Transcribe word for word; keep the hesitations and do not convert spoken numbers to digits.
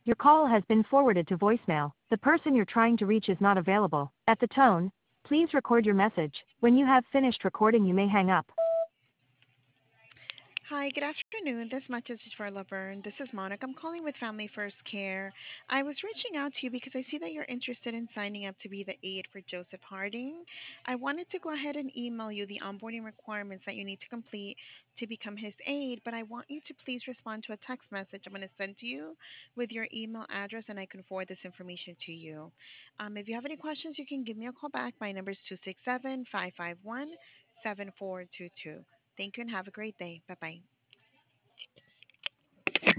Your call has been forwarded to voicemail. The person you're trying to reach is not available. At the tone, please record your message. When you have finished recording, you may hang up. Hi, good afternoon. This message is for Laverne. This is Monica. I'm calling with Family First Care. I was reaching out to you because I see that you're interested in signing up to be the aide for Joseph Harding. I wanted to go ahead and email you the onboarding requirements that you need to complete to become his aide, but I want you to please respond to a text message I'm going to send to you with your email address, and I can forward this information to you. Um, if you have any questions, you can give me a call back. My number is two six seven, five five one, seven four two two. Thank you and have a great day. Bye bye.